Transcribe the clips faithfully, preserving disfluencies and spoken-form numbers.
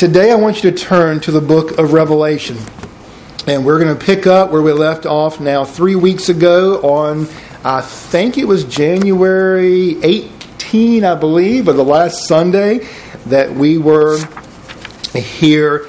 Today I want you to turn to the book of Revelation. And we're going to pick up where we left off now three weeks ago on, I think it was January eighteenth, I believe, or the last Sunday that we were here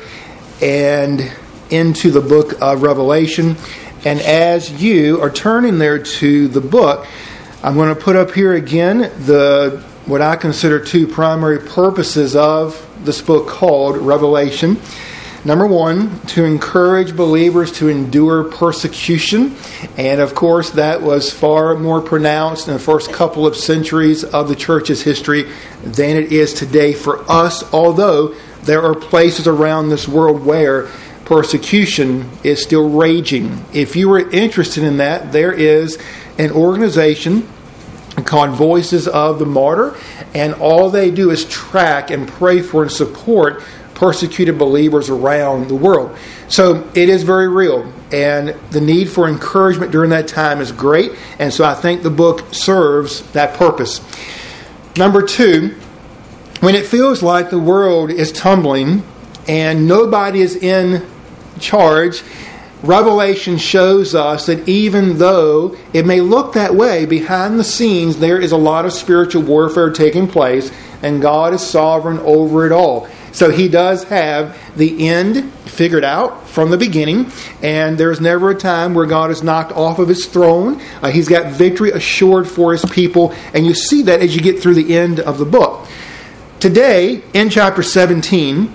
and into the book of Revelation. And as you are turning there to the book, I'm going to put up here again the what I consider two primary purposes of this book called Revelation. Number one, to encourage believers to endure persecution. And of course, that was far more pronounced in the first couple of centuries of the church's history than it is today for us, although there are places around this world where persecution is still raging. If you were interested in that, there is an organization called Voices of the Martyr, and all they do is track and pray for and support persecuted believers around the world. So it is very real, and the need for encouragement during that time is great, and so I think the book serves that purpose. Number two, when it feels like the world is tumbling and nobody is in charge, Revelation shows us that even though it may look that way, behind the scenes there is a lot of spiritual warfare taking place, and God is sovereign over it all. So He does have the end figured out from the beginning, and there's never a time where God is knocked off of His throne. Uh, he's got victory assured for His people, and you see that as you get through the end of the book. Today, in chapter seventeen,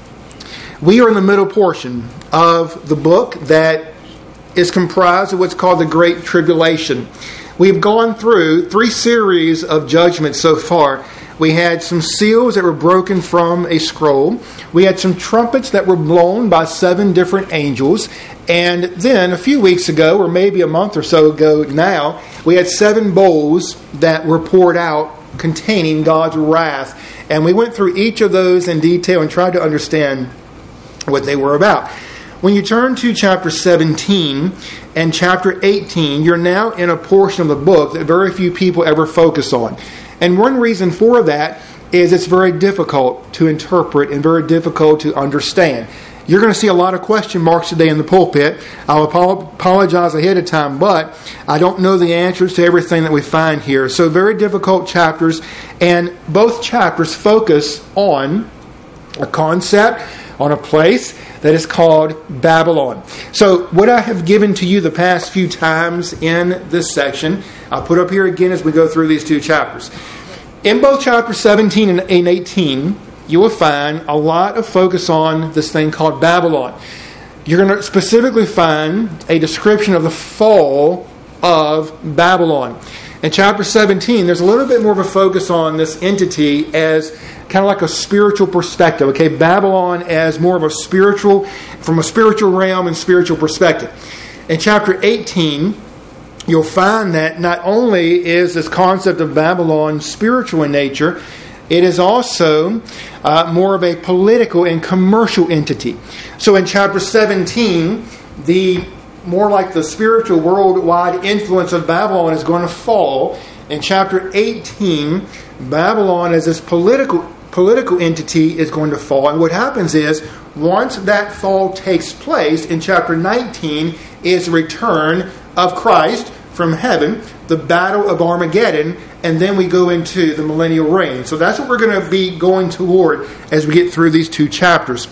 we are in the middle portion of the book that is comprised of what's called the Great Tribulation. We've gone through three series of judgments so far. We had some seals that were broken from a scroll. We had some trumpets that were blown by seven different angels. And then a few weeks ago, or maybe a month or so ago now, we had seven bowls that were poured out containing God's wrath. And we went through each of those in detail and tried to understand what they were about. When you turn to chapter seventeen and chapter eighteen, you're now in a portion of the book that very few people ever focus on. And one reason for that is it's very difficult to interpret and very difficult to understand. You're going to see a lot of question marks today in the pulpit. I'll apologize ahead of time, but I don't know the answers to everything that we find here. So very difficult chapters, and both chapters focus on a concept, on a place that is called Babylon. So what I have given to you the past few times in this section, I'll put up here again as we go through these two chapters. In both chapters seventeen and eighteen, you will find a lot of focus on this thing called Babylon. You're going to specifically find a description of the fall of Babylon. In chapter seventeen, there's a little bit more of a focus on this entity as kind of like a spiritual perspective. Okay, Babylon as more of a spiritual, from a spiritual realm and spiritual perspective. In chapter eighteen, you'll find that not only is this concept of Babylon spiritual in nature, it is also uh, more of a political and commercial entity. So in chapter seventeen, the more like the spiritual worldwide influence of Babylon is going to fall. In chapter eighteen, Babylon as this political political entity is going to fall. And what happens is, once that fall takes place, in chapter nineteen is the return of Christ from heaven, the battle of Armageddon, and then we go into the millennial reign. So that's what we're going to be going toward as we get through these two chapters.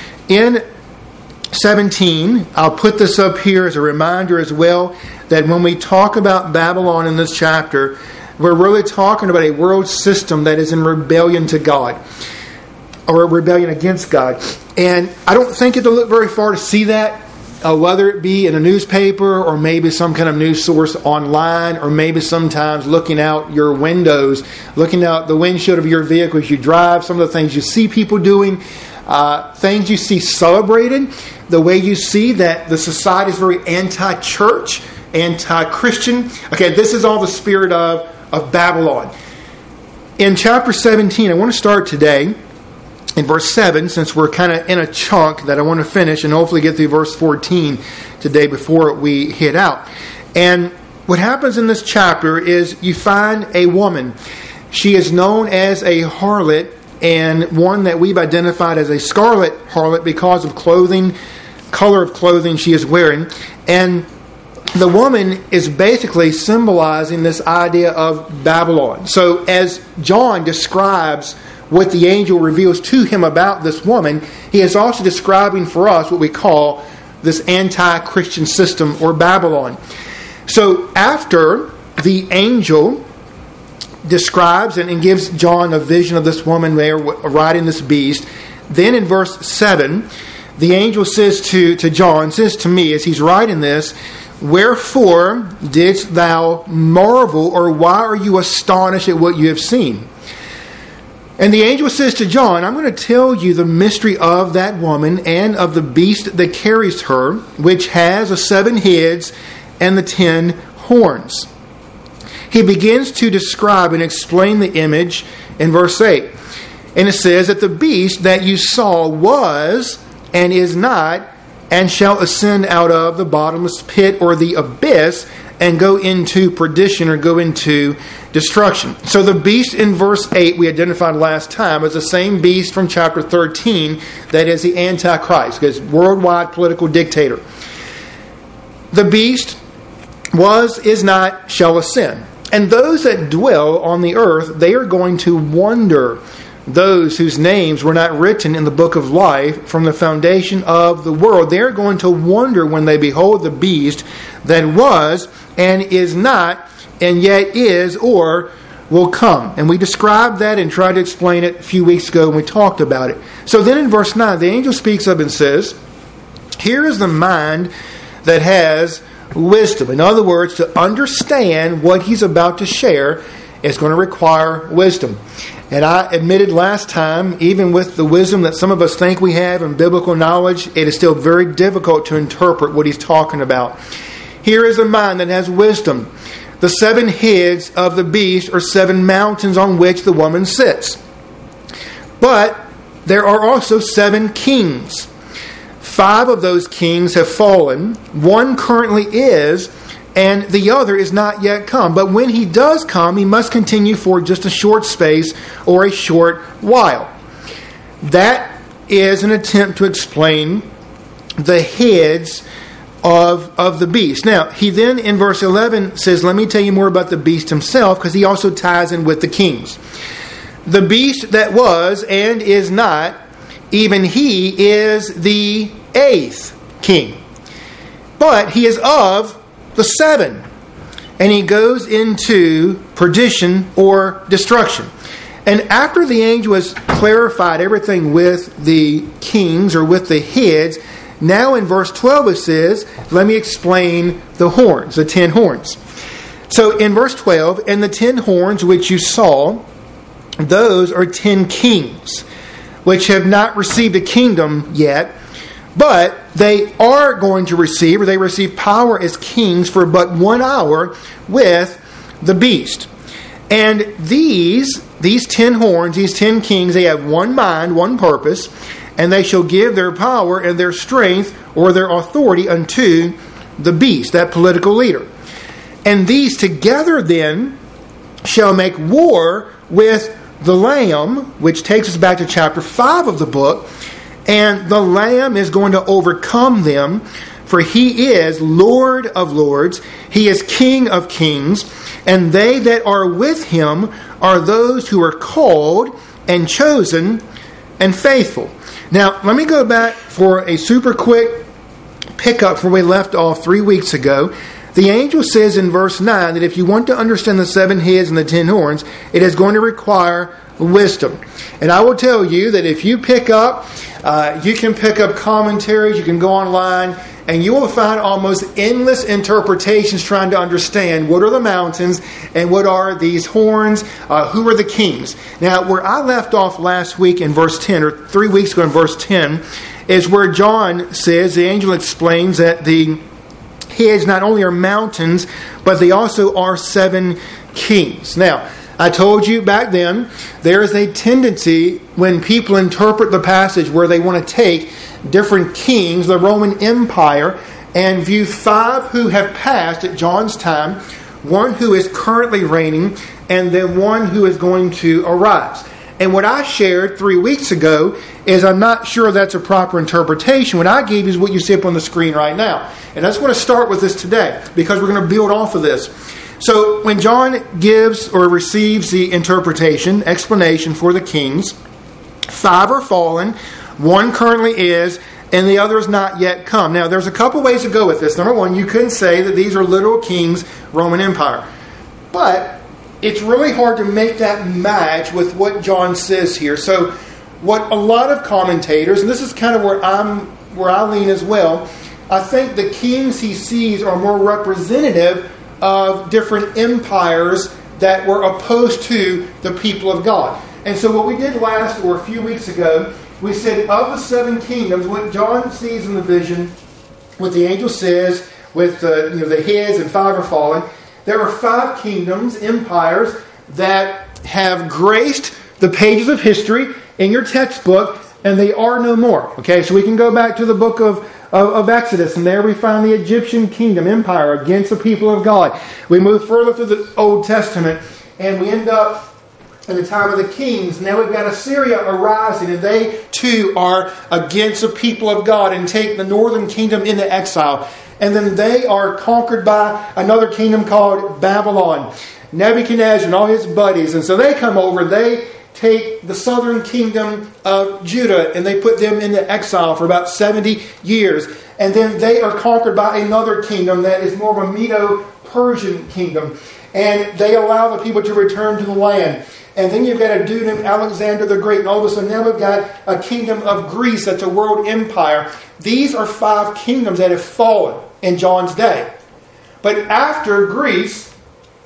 In seventeen, I'll put this up here as a reminder as well, that when we talk about Babylon in this chapter, we're really talking about a world system that is in rebellion to God, or a rebellion against God. And I don't think you have to look very far to see that, uh, whether it be in a newspaper or maybe some kind of news source online, or maybe sometimes looking out your windows, looking out the windshield of your vehicle as you drive, some of the things you see people doing, uh, things you see celebrated, the way you see that the society is very anti-church, anti-Christian. Okay, this is all the spirit of of Babylon. In chapter seventeen, I want to start today in verse seven, since we're kind of in a chunk that I want to finish and hopefully get through verse fourteen today before we hit out. And what happens in this chapter is you find a woman. She is known as a harlot, and one that we've identified as a scarlet harlot because of clothing, color of clothing she is wearing. And the woman is basically symbolizing this idea of Babylon. So as John describes what the angel reveals to him about this woman, he is also describing for us what we call this anti-Christian system or Babylon. So after the angel describes and, and gives John a vision of this woman there riding this beast, then in verse seven, the angel says to, to John, says to me as he's writing this, "Wherefore didst thou marvel, or why are you astonished at what you have seen?" And the angel says to John, "I'm going to tell you the mystery of that woman and of the beast that carries her, which has the seven heads and the ten horns." He begins to describe and explain the image in verse eight. And it says that the beast that you saw was and is not, and shall ascend out of the bottomless pit or the abyss, and go into perdition or go into destruction. So the beast in verse eight we identified last time is the same beast from chapter thirteen that is the Antichrist, because worldwide political dictator. The beast was, is not, shall ascend. And those that dwell on the earth, they are going to wonder, those whose names were not written in the book of life from the foundation of the world. They are going to wonder when they behold the beast that was and is not and yet is or will come. And we described that and tried to explain it a few weeks ago when we talked about it. So then in verse nine, the angel speaks up and says, "Here is the mind that has wisdom." In other words, to understand what he's about to share is going to require wisdom. And I admitted last time, even with the wisdom that some of us think we have and biblical knowledge, it is still very difficult to interpret what he's talking about. Here is a mind that has wisdom. The seven heads of the beast are seven mountains on which the woman sits. But there are also seven kings. Five of those kings have fallen. One currently is, and the other is not yet come. But when he does come, he must continue for just a short space or a short while. That is an attempt to explain the heads of, of the beast. Now, he then in verse eleven says, let me tell you more about the beast himself, because he also ties in with the kings. The beast that was and is not, even he is the eighth king. But he is of the seven. And he goes into perdition or destruction. And after the angel has clarified everything with the kings or with the heads, now in verse twelve it says, let me explain the horns, the ten horns. So in verse twelve, and the ten horns which you saw, those are ten kings, which have not received a kingdom yet, but they are going to receive, or they receive power as kings for but one hour with the beast. And these, these ten horns, these ten kings, they have one mind, one purpose, and they shall give their power and their strength or their authority unto the beast, that political leader. And these together then shall make war with the Lamb, which takes us back to chapter five of the book. And the Lamb is going to overcome them, for he is Lord of lords, he is King of kings, and they that are with him are those who are called and chosen and faithful. Now, let me go back for a super quick pickup from where we left off three weeks ago. The angel says in verse nine that if you want to understand the seven heads and the ten horns, it is going to require wisdom. And I will tell you that if you pick up, uh, you can pick up commentaries, you can go online, and you will find almost endless interpretations trying to understand what are the mountains and what are these horns, uh, who are the kings. Now, where I left off last week in verse ten, or three weeks ago in verse ten, is where John says, the angel explains that the heads not only are mountains, but they also are seven kings. Now, I told you back then, there is a tendency when people interpret the passage where they want to take different kings, the Roman Empire, and view five who have passed at John's time, one who is currently reigning, and then one who is going to arise. And what I shared three weeks ago is I'm not sure that's a proper interpretation. What I gave you is what you see up on the screen right now. And I just want to start with this today because we're going to build off of this. So when John gives or receives the interpretation, explanation for the kings, five are fallen, one currently is, and the other is not yet come. Now, there's a couple ways to go with this. Number one, you couldn't say that these are literal kings, Roman Empire. But it's really hard to make that match with what John says here. So what a lot of commentators, and this is kind of where I'm where I lean as well, I think the kings he sees are more representative of different empires that were opposed to the people of God. And so what we did last, or a few weeks ago, we said of the seven kingdoms, what John sees in the vision, what the angel says, with the, you know, the heads and five are fallen, there are five kingdoms, empires, that have graced the pages of history in your textbook, and they are no more. Okay, so we can go back to the book of, of, of Exodus, and there we find the Egyptian kingdom, empire, against the people of God. We move further through the Old Testament, and we end up in the time of the kings. Now we've got Assyria arising, and they too are against the people of God and take the northern kingdom into exile. And then they are conquered by another kingdom called Babylon, Nebuchadnezzar and all his buddies. And so they come over, they take the southern kingdom of Judah, and they put them into exile for about seventy years. And then they are conquered by another kingdom that is more of a Medo-Persian kingdom. And they allow the people to return to the land. And then you've got a dude named Alexander the Great. And all of a sudden now we've got a kingdom of Greece that's a world empire. These are five kingdoms that have fallen in John's day. But after Greece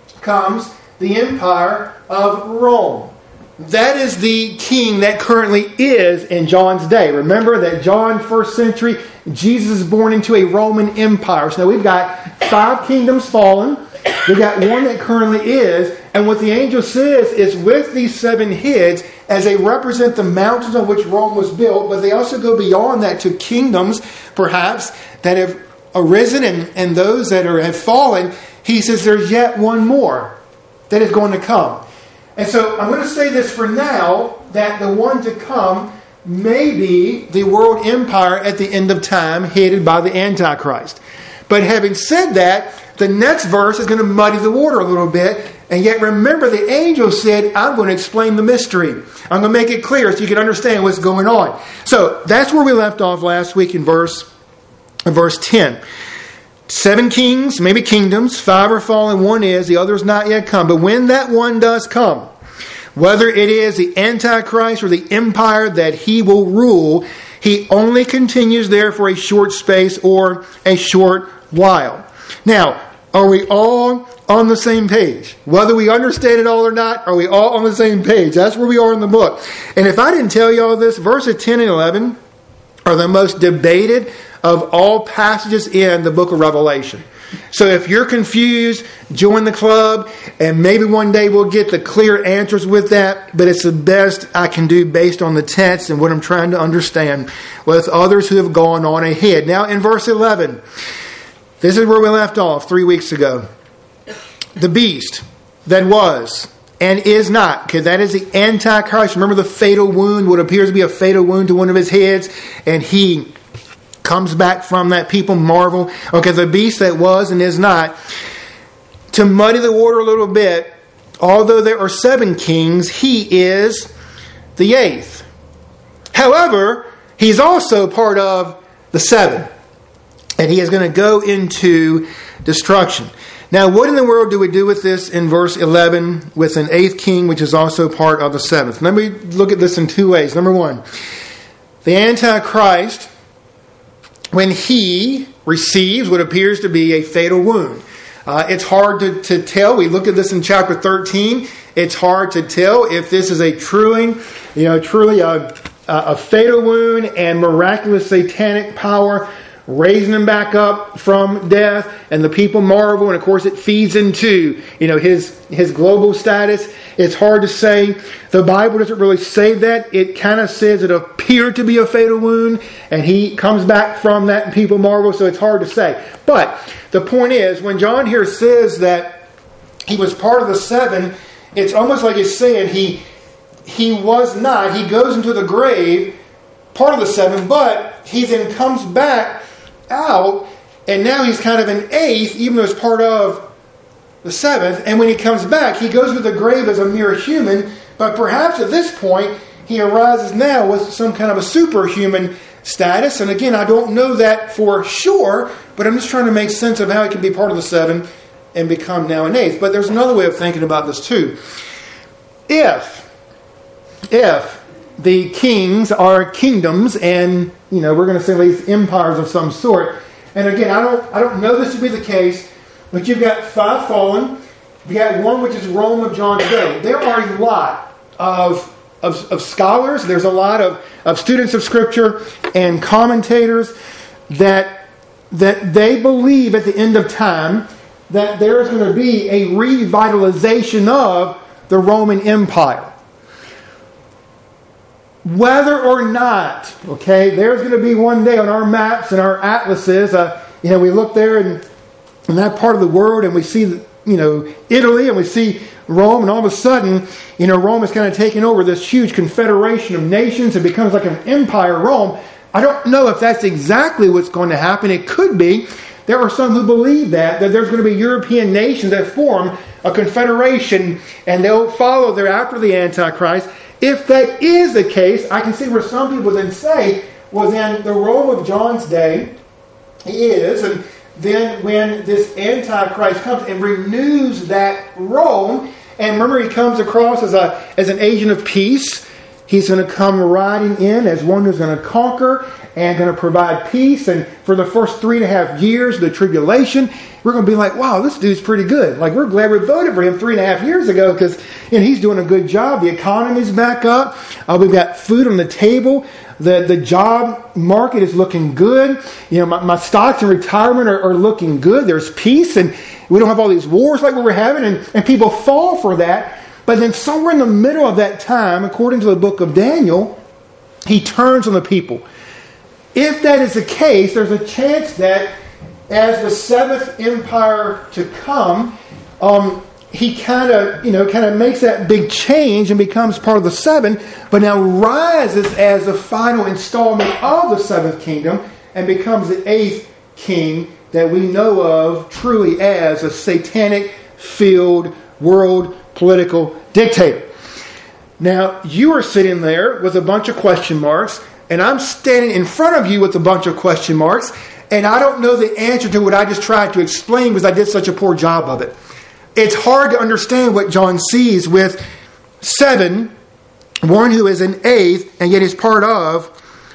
comes the empire of Rome. That is the king that currently is in John's day. Remember that John, first century, Jesus is born into a Roman empire. So now we've got five kingdoms fallen. We've got one that currently is. And what the angel says is with these seven heads, as they represent the mountains on which Rome was built, but they also go beyond that to kingdoms, perhaps, that have arisen and, and those that are have fallen. He says there's yet one more that is going to come. And so I'm going to say this for now, that the one to come may be the world empire at the end of time, headed by the Antichrist. But having said that, the next verse is going to muddy the water a little bit. And yet remember, the angel said, I'm going to explain the mystery. I'm going to make it clear so you can understand what's going on. So that's where we left off last week in verse, in verse ten. Seven kings, maybe kingdoms, five are fallen, one is, the other is not yet come. But when that one does come, whether it is the Antichrist or the empire that he will rule, he only continues there for a short space or a short while. Now, are we all on the same page? Whether we understand it all or not, are we all on the same page? That's where we are in the book. And if I didn't tell you all this, verses ten and eleven are the most debated of all passages in the book of Revelation. So if you're confused, join the club, and maybe one day we'll get the clear answers with that, but it's the best I can do based on the text and what I'm trying to understand with others who have gone on ahead. Now in verse eleven, this is where we left off three weeks ago. The beast that was and is not, because that is the Antichrist. Remember the fatal wound, what appears to be a fatal wound to one of his heads, and he comes back from that. People marvel. Okay, the beast that was and is not. To muddy the water a little bit, although there are seven kings, he is the eighth. However, he's also part of the seven. And he is going to go into destruction. Now, what in the world do we do with this in verse eleven with an eighth king, which is also part of the seventh? Let me look at this in two ways. Number one, the Antichrist, when he receives what appears to be a fatal wound. Uh, it's hard to, to tell. We look at this in chapter thirteen. It's hard to tell if this is a truly, you know, truly a, a fatal wound and miraculous satanic power raising him back up from death, and the people marvel, and of course it feeds into, you know, his his global status. It's hard to say. The Bible doesn't really say that. It kind of says it appeared to be a fatal wound, and he comes back from that, and people marvel, so it's hard to say. But the point is, when John here says that he was part of the seven, it's almost like he's saying he he was not. He goes into the grave, part of the seven, but he then comes back out, and now he's kind of an eighth, even though it's part of the seventh. And when he comes back, he goes to the grave as a mere human, but perhaps at this point, he arises now with some kind of a superhuman status. And again, I don't know that for sure, but I'm just trying to make sense of how he can be part of the seven and become now an eighth. But there's another way of thinking about this too. If, if the kings are kingdoms, and you know we're going to say these empires of some sort, and again, I don't, I don't know this to be the case, but you've got five fallen, you got one which is Rome of John's day. There are a lot of Of, of scholars, there's a lot of, of students of Scripture and commentators that that they believe at the end of time that there's going to be a revitalization of the Roman Empire. Whether or not, okay, there's going to be one day on our maps and our atlases, uh, you know, we look there in, in that part of the world and we see, you know, Italy and we see Rome, and all of a sudden, you know, Rome is kind of taking over this huge confederation of nations. It becomes like an empire Rome. I don't know if that's exactly what's going to happen. It could be. There are some who believe that, that there's going to be European nations that form a confederation and they'll follow thereafter the Antichrist. If that is the case, I can see where some people then say, well then the Rome of John's day is, and then when this Antichrist comes and renews that Rome, and remember he comes across as a as an agent of peace. He's going to come riding in as one who's going to conquer and going to provide peace. And for the first three and a half years of the tribulation, we're going to be like, wow, this dude's pretty good. Like, we're glad we voted for him three and a half years ago because you know, he's doing a good job. The economy's back up. Uh, we've got food on the table. The the job market is looking good. You know, my, my stocks and retirement are, are looking good. There's peace and we don't have all these wars like we were having. And, and people fall for that. But then somewhere in the middle of that time, according to the book of Daniel, he turns on the people. If that is the case, there's a chance that as the seventh empire to come, um, he kind of, you know, kind of makes that big change and becomes part of the seven, but now rises as the final installment of the seventh kingdom and becomes the eighth king that we know of truly as a satanic-filled world political dictator. Now, you are sitting there with a bunch of question marks, and I'm standing in front of you with a bunch of question marks, and I don't know the answer to what I just tried to explain because I did such a poor job of it. It's hard to understand what John sees with seven, one who is an eighth, and yet is part of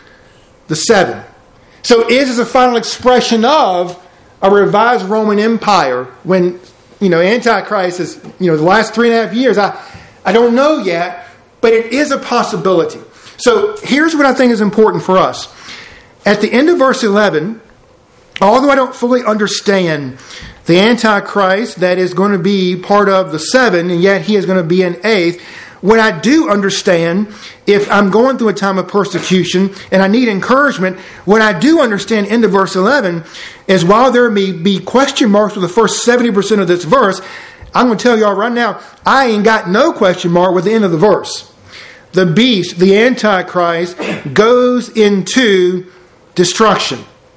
the seven. So is this a final expression of a revised Roman Empire when, you know, Antichrist is, you know, the last three and a half years? I, I don't know yet, but it is a possibility. So here's what I think is important for us. At the end of verse eleven, although I don't fully understand the Antichrist that is going to be part of the seven, and yet he is going to be an eighth, what I do understand, if I'm going through a time of persecution and I need encouragement, what I do understand into verse eleven is while there may be question marks for the first seventy percent of this verse, I'm going to tell y'all right now, I ain't got no question mark with the end of the verse. The beast, the Antichrist, goes into destruction.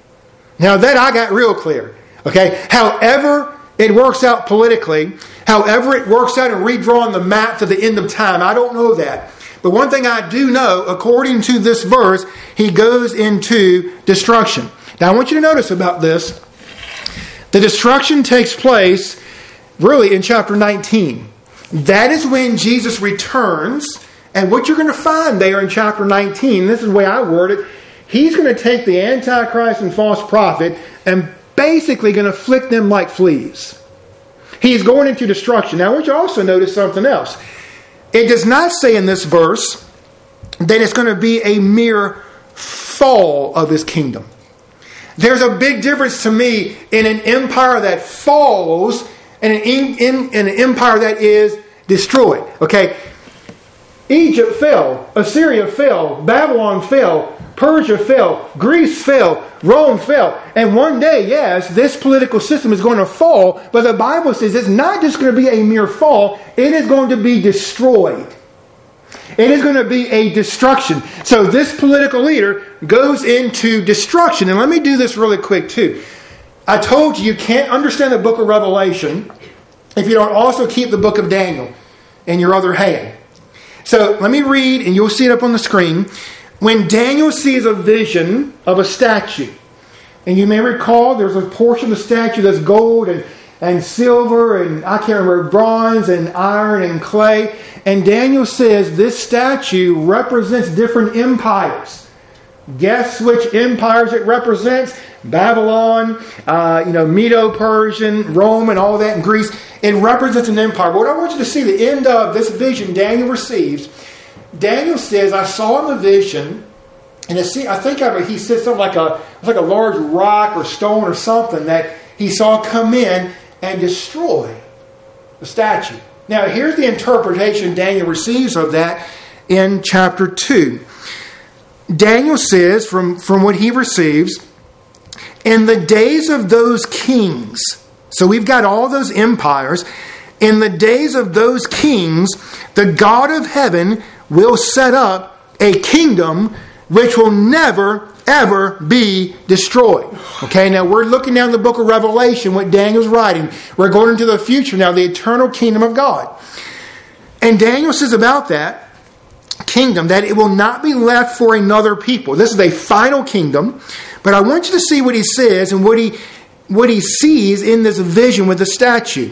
Now that I got real clear. Okay? However it works out politically, however it works out in redrawing the map to the end of time, I don't know that. But one thing I do know, according to this verse, he goes into destruction. Now I want you to notice about this. The destruction takes place really in chapter nineteen. That is when Jesus returns. And what you're going to find there in chapter nineteen, this is the way I word it, he's going to take the Antichrist and false prophet and basically going to afflict them like fleas. He's going into destruction. Now I want you to also notice something else. It does not say in this verse that it's going to be a mere fall of his kingdom. There's a big difference to me in an empire that falls and an, in, in, in an empire that is destroyed. Okay? Egypt fell, Assyria fell, Babylon fell, Persia fell, Greece fell, Rome fell. And one day, yes, this political system is going to fall, but the Bible says it's not just going to be a mere fall, it is going to be destroyed. It is going to be a destruction. So this political leader goes into destruction. And let me do this really quick too. I told you you can't understand the book of Revelation if you don't also keep the book of Daniel in your other hand. So let me read, and you'll see it up on the screen. When Daniel sees a vision of a statue, and you may recall there's a portion of the statue that's gold and, and silver and I can't remember, bronze and iron and clay. And Daniel says this statue represents different empires. Guess which empires it represents? Babylon, uh, you know, Medo-Persian, Rome, and all that, and Greece. It represents an empire. But what I want you to see, the end of this vision Daniel receives, Daniel says, I saw in the vision, and I see, I think I, he said something like a like a large rock or stone or something that he saw come in and destroy the statue. Now, here's the interpretation Daniel receives of that in chapter two. Daniel says, from, from what he receives, in the days of those kings, so we've got all those empires, in the days of those kings, the God of heaven will set up a kingdom which will never, ever be destroyed. Okay, now we're looking down the book of Revelation, what Daniel's writing. We're going into the future now, the eternal kingdom of God. And Daniel says about that kingdom that it will not be left for another people. This is a final kingdom. But I want you to see what he says and what he what he sees in this vision with the statue.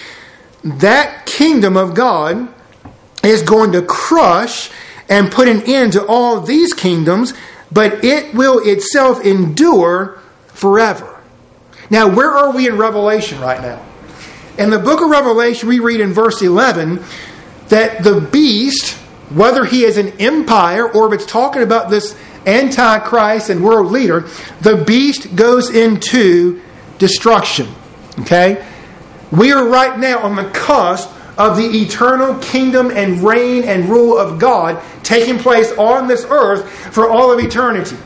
That kingdom of God is going to crush and put an end to all these kingdoms, but it will itself endure forever. Now, where are we in Revelation right now? In the book of Revelation, we read in verse eleven that the beast, whether he is an empire or if it's talking about this Antichrist and world leader, the beast goes into destruction. Okay? We are right now on the cusp of the eternal kingdom and reign and rule of God taking place on this earth for all of eternity.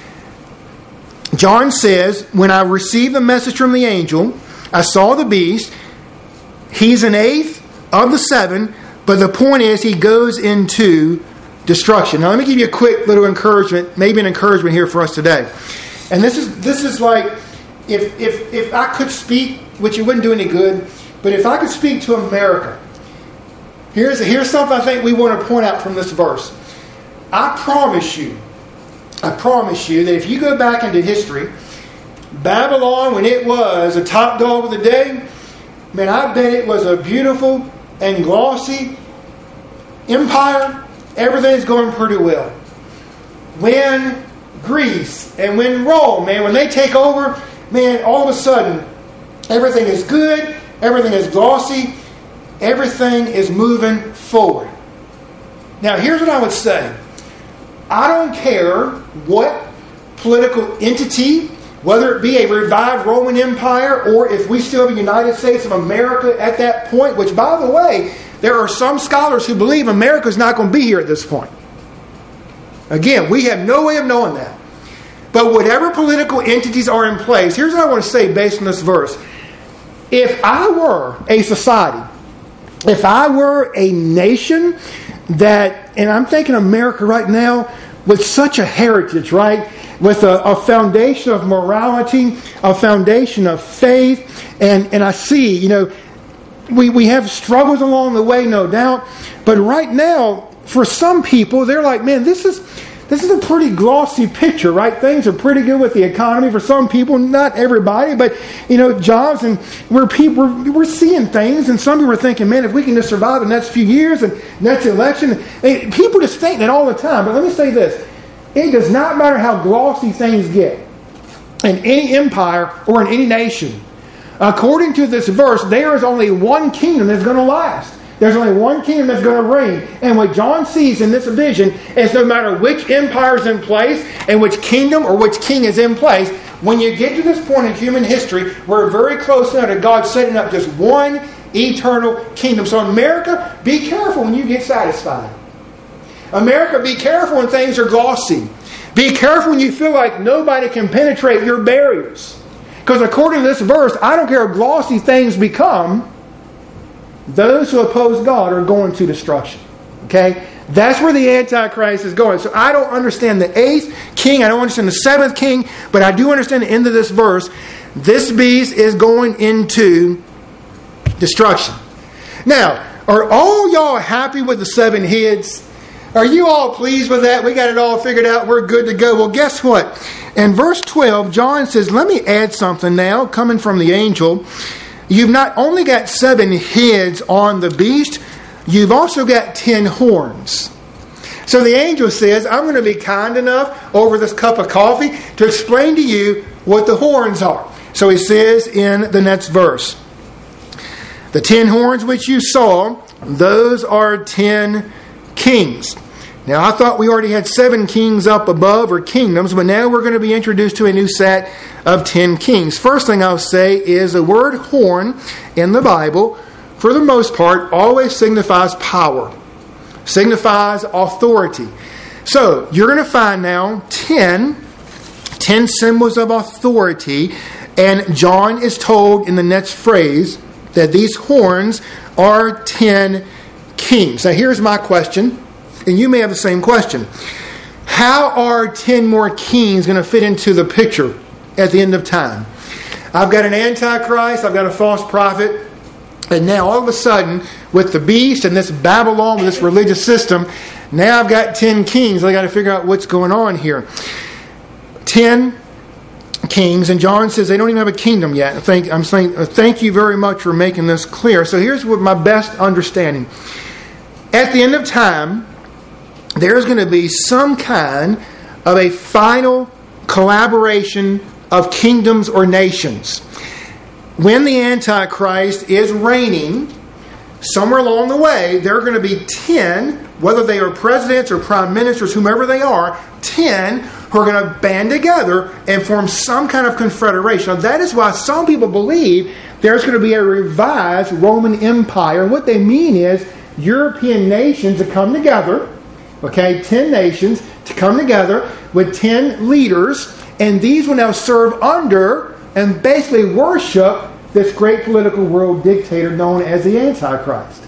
John says, when I received the message from the angel, I saw the beast. He's an eighth of the seven, but the point is he goes into destruction. Now let me give you a quick little encouragement, maybe an encouragement here for us today. And this is this is like, if if if I could speak, which it wouldn't do any good, but if I could speak to America, here's here's something I think we want to point out from this verse. I promise you, I promise you that if you go back into history, Babylon, when it was a top dog of the day, man, I bet it was a beautiful and glossy empire. Everything's going pretty well. When Greece and when Rome, man, when they take over, man, all of a sudden, everything is good, everything is glossy, everything is moving forward. Now, here's what I would say. I don't care what political entity, whether it be a revived Roman Empire or if we still have the United States of America at that point, which, by the way, there are some scholars who believe America is not going to be here at this point. Again, we have no way of knowing that. But whatever political entities are in place, here's what I want to say based on this verse. If I were a society, if I were a nation that, and I'm thinking America right now, with such a heritage, right? With a, a foundation of morality, a foundation of faith, and, and I see, you know, we, we have struggles along the way, no doubt. But right now, for some people, they're like, man, this is this is a pretty glossy picture, right? Things are pretty good with the economy for some people, not everybody, but, you know, jobs, and we're, people, we're, we're seeing things, and some people are thinking, man, if we can just survive the next few years and next election, and people just think that all the time. But let me say this. It does not matter how glossy things get in any empire or in any nation. According to this verse, there is only one kingdom that's going to last. There's only one kingdom that's going to reign. And what John sees in this vision is no matter which empire is in place and which kingdom or which king is in place, when you get to this point in human history, we're very close now to God setting up just one eternal kingdom. So America, be careful when you get satisfied. America, be careful when things are glossy. Be careful when you feel like nobody can penetrate your barriers. Because according to this verse, I don't care how glossy things become, those who oppose God are going to destruction. Okay? That's where the Antichrist is going. So I don't understand the eighth king. I don't understand the seventh king. But I do understand the end of this verse. This beast is going into destruction. Now, are all y'all happy with the seven heads? Are you all pleased with that? We got it all figured out. We're good to go. Well, guess what? In verse twelve, John says, let me add something now, coming from the angel. You've not only got seven heads on the beast, you've also got ten horns. So the angel says, I'm going to be kind enough over this cup of coffee to explain to you what the horns are. So he says in the next verse, the ten horns which you saw, those are ten kings. Now I thought we already had seven kings up above, or kingdoms, but now we're going to be introduced to a new set of ten kings. First thing I'll say is the word horn in the Bible, for the most part, always signifies power, signifies authority. So you're going to find now ten, ten symbols of authority, and John is told in the next phrase that these horns are ten kings. Now here's my question, and you may have the same question. How are ten more kings going to fit into the picture at the end of time? I've got an Antichrist, I've got a false prophet, and now all of a sudden, with the beast and this Babylon, with this religious system, now I've got ten kings. I got to figure out what's going on here. Ten kings, and John says they don't even have a kingdom yet. I think, I'm saying, thank you very much for making this clear. So here's what my best understanding. At the end of time, there's going to be some kind of a final collaboration of kingdoms or nations. When the Antichrist is reigning, somewhere along the way, there are going to be ten, whether they are presidents or prime ministers, whomever they are, ten who are going to band together and form some kind of confederation. Now, that is why some people believe there's going to be a revised Roman Empire. What they mean is European nations to come together, okay, ten nations to come together with ten leaders, and these will now serve under and basically worship this great political world dictator known as the Antichrist.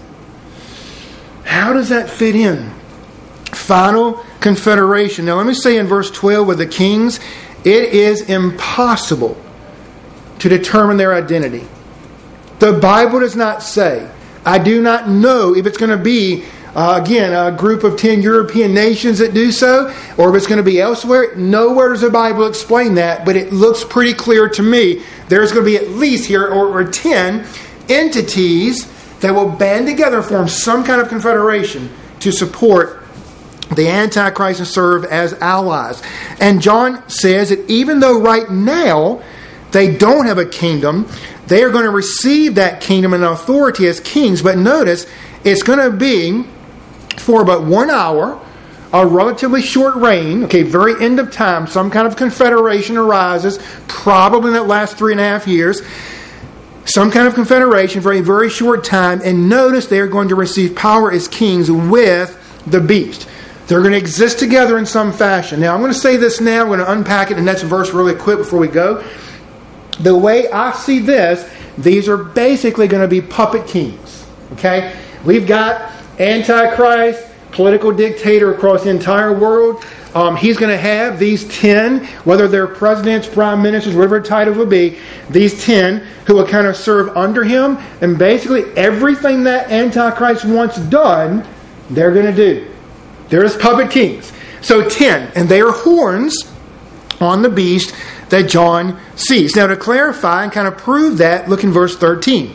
How does that fit in? Final confederation. Now let me say in verse twelve with the kings, it is impossible to determine their identity. The Bible does not say. I do not know if it's going to be, uh, again, a group of ten European nations that do so, or if it's going to be elsewhere. Nowhere does the Bible explain that, but it looks pretty clear to me. There's going to be at least here, or, or ten entities that will band together and form some kind of confederation to support the Antichrist and serve as allies. And John says that even though right now they don't have a kingdom, they are going to receive that kingdom and authority as kings. But notice, it's going to be for about one hour, a relatively short reign, okay, very end of time, some kind of confederation arises, probably in that last three and a half years, some kind of confederation for a very short time, and notice they are going to receive power as kings with the beast. They're going to exist together in some fashion. Now, I'm going to say this now, I'm going to unpack it in the next verse really quick before we go. The way I see this, these are basically going to be puppet kings, okay? We've got Antichrist, political dictator across the entire world. Um, he's going to have these ten, whether they're presidents, prime ministers, whatever title will be, these ten who will kind of serve under him. And basically everything that Antichrist wants done, they're going to do. They're his puppet kings. So ten, and they are horns on the beast that John sees. Now to clarify and kind of prove that, look in verse thirteen.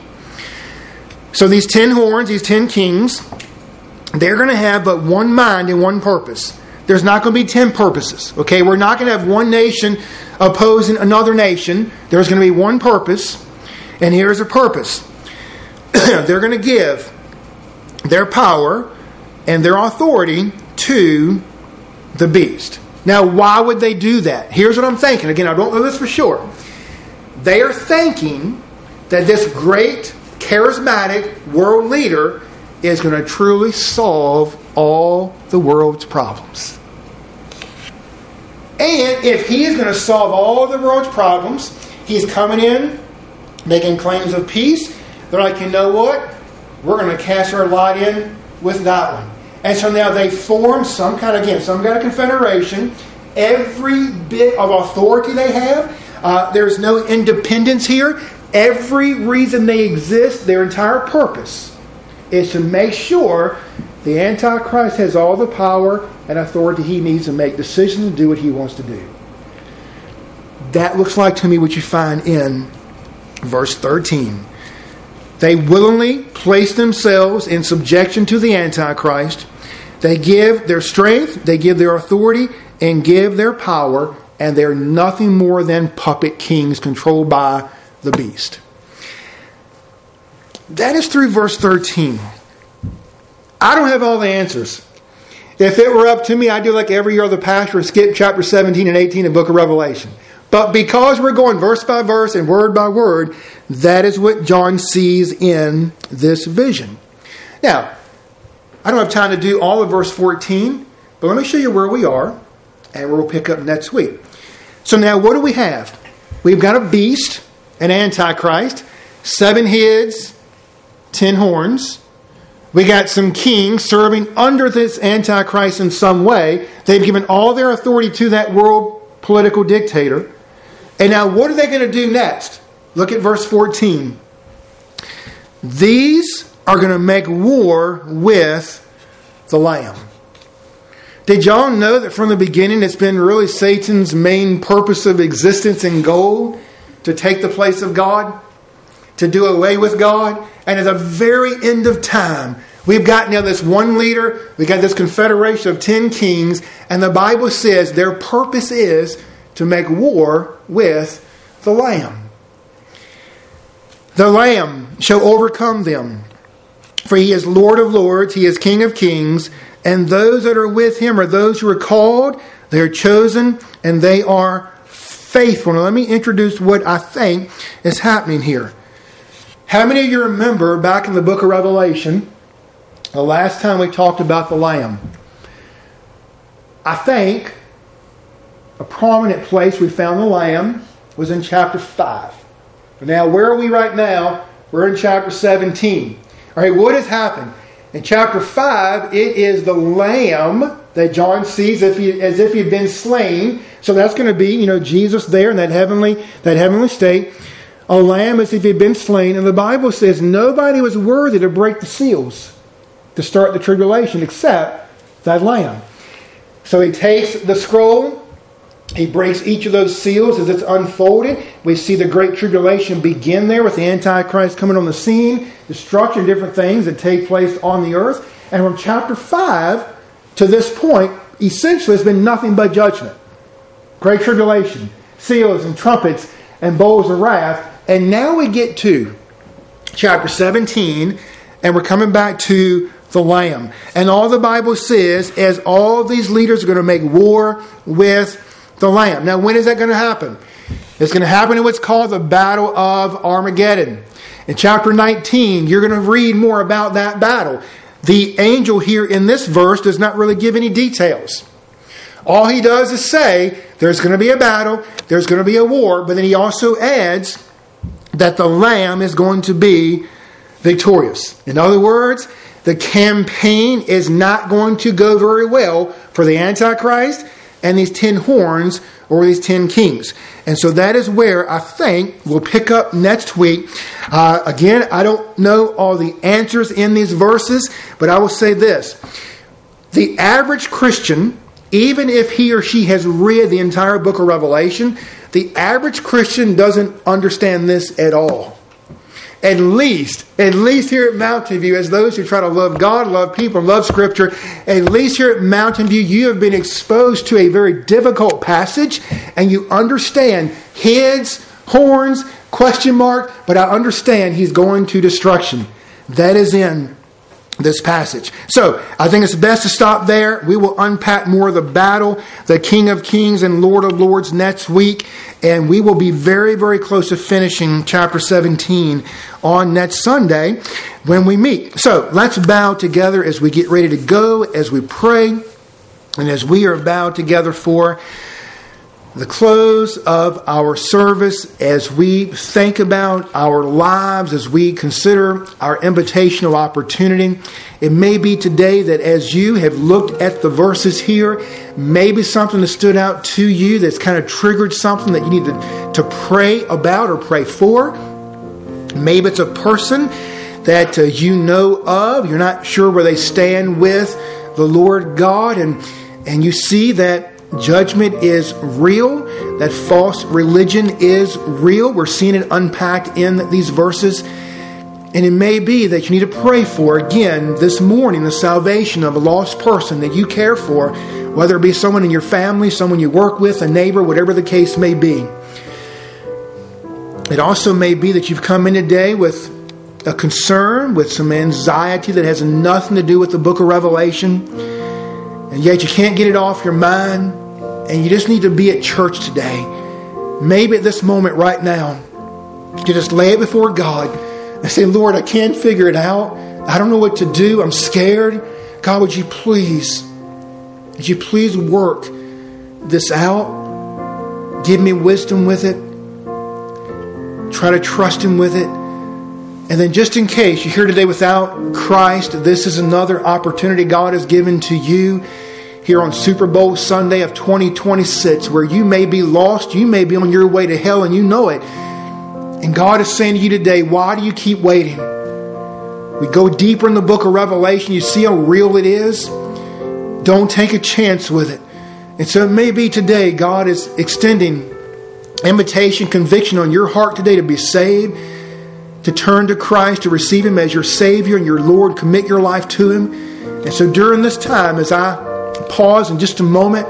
So these ten horns, these ten kings, they're going to have but one mind and one purpose. There's not going to be ten purposes. Okay, we're not going to have one nation opposing another nation. There's going to be one purpose, and here's a purpose. They're going to give their power and their authority to the beast. Now, why would they do that? Here's what I'm thinking. Again, I don't know this for sure. They are thinking that this great, charismatic world leader is going to truly solve all the world's problems. And if he is going to solve all the world's problems, he's coming in, making claims of peace. They're like, you know what? We're going to cast our lot in with that one. And so now they form some kind of, again, some kind of confederation. Every bit of authority they have, uh, there's no independence here. Every reason they exist, their entire purpose is to make sure the Antichrist has all the power and authority he needs to make decisions and do what he wants to do. That looks like to me what you find in verse thirteen. They willingly place themselves in subjection to the Antichrist. They give their strength, they give their authority, and give their power, and they're nothing more than puppet kings controlled by the beast. That is through verse thirteen. I don't have all the answers. If it were up to me, I'd do like every other pastor and skip chapter seventeen and eighteen in the book of Revelation. But because we're going verse by verse and word by word, that is what John sees in this vision. Now, I don't have time to do all of verse fourteen, but let me show you where we are, and we'll pick up next week. So now what do we have? We've got a beast, an antichrist, seven heads, ten horns. We got some kings serving under this antichrist in some way. They've given all their authority to that world political dictator. And now what are they going to do next? Look at verse fourteen. These are going to make war with the Lamb. Did y'all know that from the beginning it's been really Satan's main purpose of existence and goal to take the place of God? To do away with God? And at the very end of time, we've got now this one leader, we've got this confederation of ten kings, and the Bible says their purpose is to make war with the Lamb. The Lamb shall overcome them, for he is Lord of lords, he is King of kings, and those that are with him are those who are called, they are chosen, and they are faithful. Now let me introduce what I think is happening here. How many of you remember back in the book of Revelation, the last time we talked about the Lamb? I think a prominent place we found the Lamb was in chapter five. Now, where are we right now? We're in chapter seventeen. All right, what has happened? In chapter five, it is the Lamb that John sees as if he, as if he had been slain. So that's going to be, you know, Jesus there in that heavenly, that heavenly state. A lamb as if he had been slain. And the Bible says nobody was worthy to break the seals to start the tribulation except that lamb. So he takes the scroll. He breaks each of those seals as it's unfolded. We see the great tribulation begin there with the Antichrist coming on the scene, destruction, different things that take place on the earth. And from chapter five to this point, essentially it's been nothing but judgment. Great tribulation, seals and trumpets and bowls of wrath. And now we get to chapter seventeen, and we're coming back to the Lamb. And all the Bible says is all these leaders are going to make war with the Lamb. Now, when is that going to happen? It's going to happen in what's called the Battle of Armageddon. In chapter nineteen, you're going to read more about that battle. The angel here in this verse does not really give any details. All he does is say there's going to be a battle, there's going to be a war, but then he also adds that the Lamb is going to be victorious. In other words, the campaign is not going to go very well for the Antichrist and these ten horns or these ten kings. And so that is where I think we'll pick up next week. Uh, again, I don't know all the answers in these verses, but I will say this. The average Christian, even if he or she has read the entire book of Revelation, the average Christian doesn't understand this at all. At least, at least here at Mountain View, as those who try to love God, love people, love Scripture, at least here at Mountain View, you have been exposed to a very difficult passage, and you understand heads, horns, question mark, but I understand he's going to destruction. That is in this passage. So, I think it's best to stop there. We will unpack more of the battle, the King of Kings and Lord of Lords next week. And we will be very, very close to finishing chapter seventeen on next Sunday when we meet. So, let's bow together as we get ready to go, as we pray, and as we are bowed together for the close of our service, as we think about our lives, as we consider our invitational opportunity, it may be today that as you have looked at the verses here, maybe something that stood out to you that's kind of triggered something that you need to, to pray about or pray for. Maybe it's a person that uh, you know of, you're not sure where they stand with the Lord God, and, and you see that judgment is real, that false religion is real. We're seeing it unpacked in these verses. And it may be that you need to pray for, again, this morning, the salvation of a lost person that you care for, whether it be someone in your family, someone you work with, a neighbor, whatever the case may be. It also may be that you've come in today with a concern, with some anxiety that has nothing to do with the book of Revelation, and yet you can't get it off your mind. And you just need to be at church today. Maybe at this moment right now, you just lay it before God and say, Lord, I can't figure it out. I don't know what to do. I'm scared. God, would you please, would you please work this out? Give me wisdom with it. Try to trust Him with it. And then just in case you're here today without Christ, this is another opportunity God has given to you here on Super Bowl Sunday of twenty twenty-six, where you may be lost, you may be on your way to hell, and you know it. And God is saying to you today, why do you keep waiting? We go deeper in the book of Revelation, you see how real it is. Don't take a chance with it. And so it may be today God is extending invitation, conviction on your heart today to be saved, to turn to Christ, to receive Him as your Savior and your Lord, commit your life to Him. And so during this time, as I pause in just a moment,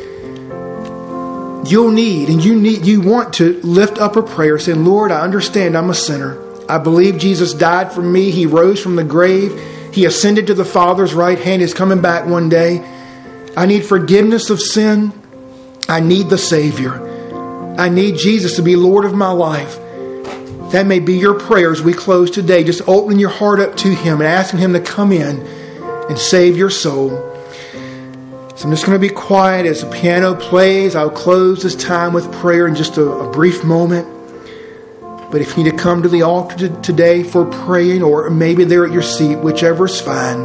you'll need and you need you want to lift up a prayer saying, Lord, I understand I'm a sinner. I believe Jesus died for me. He rose from the grave. He ascended to the Father's right hand. He's coming back one day. I need forgiveness of sin. I need the Savior. I need Jesus to be Lord of my life. That may be your prayer as we close today. Just opening your heart up to Him and asking Him to come in and save your soul. So I'm just going to be quiet as the piano plays. I'll close this time with prayer in just a, a brief moment. But if you need to come to the altar t- today for praying, or maybe there at your seat, whichever is fine.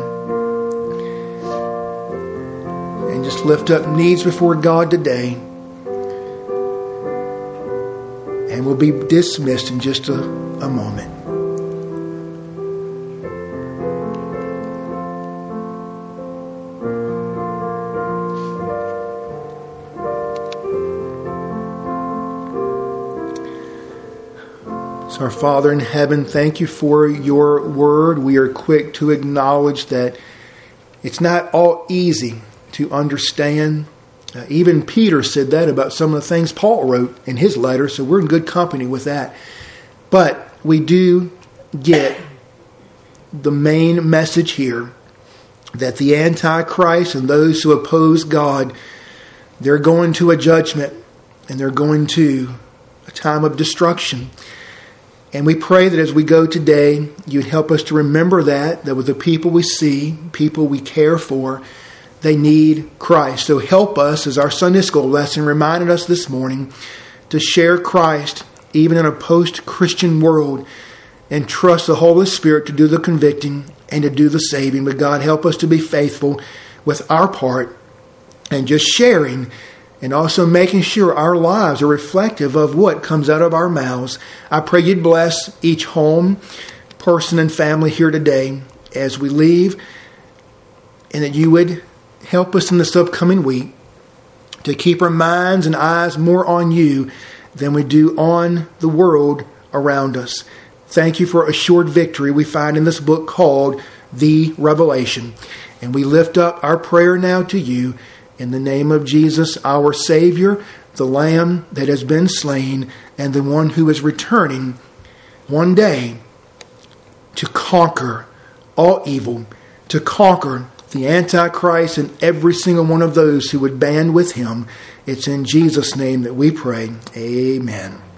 And just lift up needs before God today. And we'll be dismissed in just a, a moment. So our Father in heaven, thank you for your word. We are quick to acknowledge that it's not all easy to understand. Uh, even Peter said that about some of the things Paul wrote in his letter, so we're in good company with that. But we do get the main message here, that the Antichrist and those who oppose God, they're going to a judgment, and they're going to a time of destruction. And we pray that as we go today, you'd help us to remember that, that with the people we see, people we care for, they need Christ. So help us, as our Sunday school lesson reminded us this morning, to share Christ even in a post-Christian world, and trust the Holy Spirit to do the convicting and to do the saving. But God, help us to be faithful with our part and just sharing, and also making sure our lives are reflective of what comes out of our mouths. I pray you'd bless each home, person, and family here today as we leave, and that you would help us in this upcoming week to keep our minds and eyes more on you than we do on the world around us. Thank you for assured victory we find in this book called The Revelation. And we lift up our prayer now to you in the name of Jesus, our Savior, the Lamb that has been slain, and the one who is returning one day to conquer all evil, to conquer the Antichrist and every single one of those who would band with him. It's in Jesus' name that we pray. Amen.